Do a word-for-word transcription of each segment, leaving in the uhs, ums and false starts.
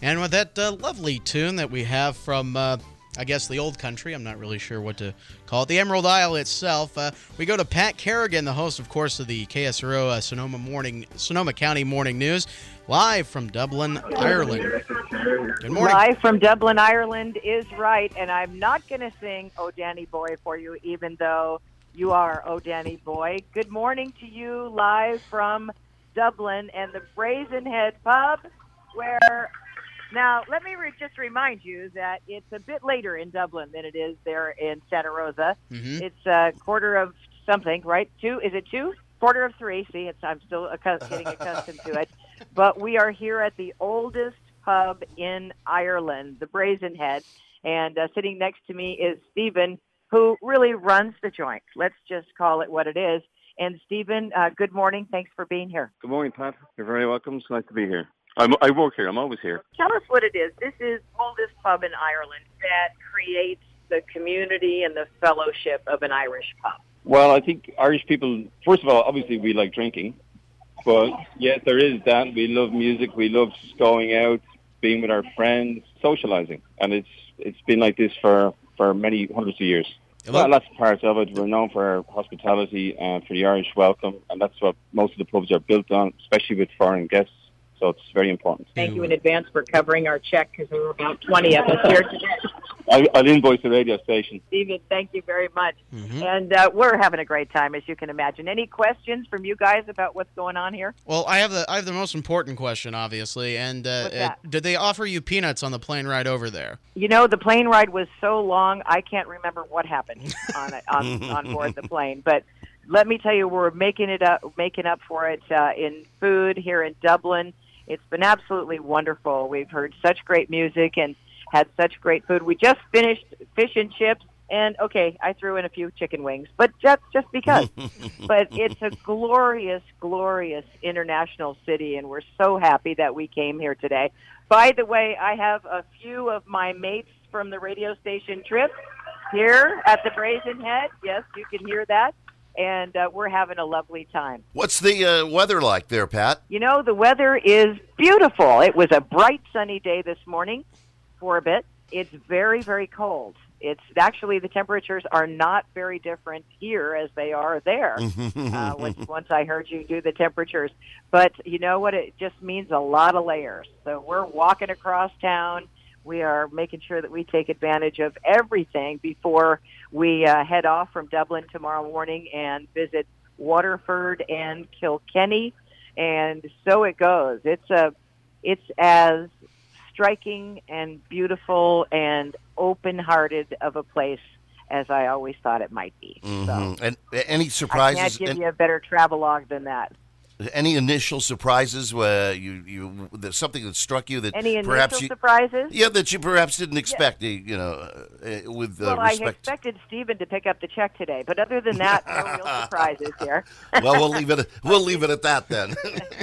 And with that uh, lovely tune that we have from, uh, I guess, the old country, I'm not really sure what to call it, the Emerald Isle itself, uh, we go to Pat Kerrigan, the host, of course, of the K S R O uh, Sonoma Morning, Sonoma County Morning News, live from Dublin, Ireland. Good morning. Live from Dublin, Ireland is right, and I'm not going to sing "Oh Danny Boy" for you, even though you are "Oh Danny Boy." Good morning to you, live from Dublin and the Brazen Head Pub, where... Now, let me re- just remind you that it's a bit later in Dublin than it is there in Santa Rosa. Mm-hmm. It's a quarter of something, right? Two? Is it two? Quarter of three. See, it's, I'm still accu- getting accustomed to it. But we are here at the oldest pub in Ireland, the Brazen Head. And uh, sitting next to me is Stephen, who really runs the joint. Let's just call it what it is. And Stephen, uh, good morning. Thanks for being here. Good morning, Pat. You're very welcome. It's nice to be here. I'm, I work here. I'm always here. Tell us what it is. This is the oldest pub in Ireland that creates the community and the fellowship of an Irish pub. Well, I think Irish people, first of all, obviously we like drinking. But yes, there is that. We love music. We love going out, being with our friends, socializing. And it's it's been like this for, for many hundreds of years. Well, that's part of it. We're known for our hospitality and for the Irish welcome. And that's what most of the pubs are built on, especially with foreign guests. So it's very important. Thank you in advance for covering our check because there were about twenty of us here today. I, I'll invoice the radio station. Stephen, thank you very much. Mm-hmm. And uh, we're having a great time, as you can imagine. Any questions from you guys about what's going on here? Well, I have the I have the most important question, obviously. And uh, What's that? uh, did they offer you peanuts on the plane ride over there? You know, the plane ride was so long, I can't remember what happened on it, on, on board the plane. But let me tell you, we're making it up, making up for it uh, in food here in Dublin. It's been absolutely wonderful. We've heard such great music and had such great food. We just finished fish and chips, and, okay, I threw in a few chicken wings, but that's just because. But it's a glorious, glorious international city, and we're so happy that we came here today. By the way, I have a few of my mates from the radio station trip here at the Brazen Head. Yes, you can hear that. And uh, we're having a lovely time. What's the uh, weather like there, Pat? You know, the weather is beautiful. It was a bright, sunny day this morning for a bit. It's very, very cold. It's actually, the temperatures are not very different here as they are there, uh, once, once I heard you do the temperatures. But you know what? It just means a lot of layers. So we're walking across town. We are making sure that we take advantage of everything before we uh, head off from Dublin tomorrow morning and visit Waterford and Kilkenny. And so it goes. It's a, it's as striking and beautiful and open-hearted of a place as I always thought it might be. Mm-hmm. So and any surprises? I can't give and, you a better travelogue than that. Any initial surprises? Where you you there's something that struck you that Any initial perhaps you, surprises? Yeah, that you perhaps didn't expect. Yeah. You know, uh, with uh, well, I respect. expected Stephen to pick up the check today, but other than that, no real surprises here. Well, we'll leave it. We'll leave it at that then.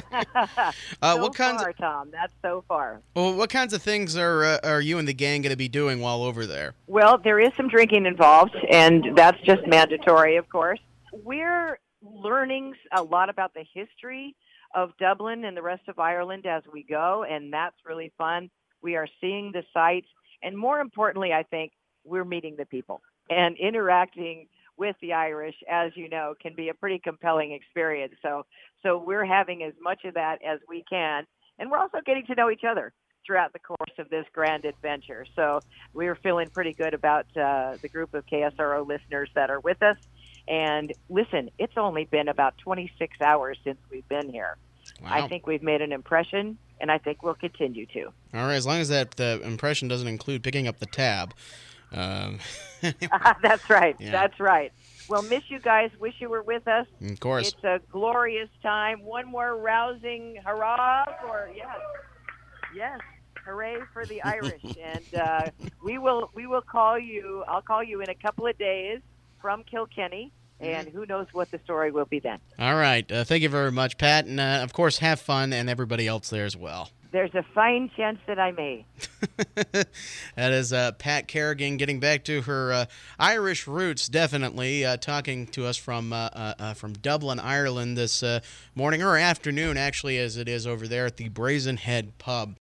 uh, so what kinds? far, Of, Tom. That's so far. well, what kinds of things are uh, are you and the gang going to be doing while over there? Well, there is some drinking involved, and that's just mandatory, of course. We're learning a lot about the history of Dublin and the rest of Ireland as we go, and that's really fun. We are seeing the sights, and more importantly, I think, we're meeting the people. And interacting with the Irish, as you know, can be a pretty compelling experience. So so we're having as much of that as we can, and we're also getting to know each other throughout the course of this grand adventure. So we're feeling pretty good about uh, the group of K S R O listeners that are with us. And listen, it's only been about twenty-six hours since we've been here. Wow. I think we've made an impression, and I think we'll continue to. All right, as long as that uh, impression doesn't include picking up the tab. Um, That's right. Yeah. That's right. Well, miss you guys. Wish you were with us. Of course. It's a glorious time. One more rousing hurrah for, yes, yes, hooray for the Irish. And uh, we will we will call you, I'll call you in a couple of days from Kilkenny, and who knows what the story will be then. All right. Uh, thank you very much, Pat. And, uh, of course, have fun, and everybody else there as well. There's a fine chance that I may. That is uh, Pat Kerrigan getting back to her uh, Irish roots, definitely, uh, talking to us from uh, uh, uh, from Dublin, Ireland this uh, morning, or afternoon, actually, as it is over there at the Brazen Head Pub.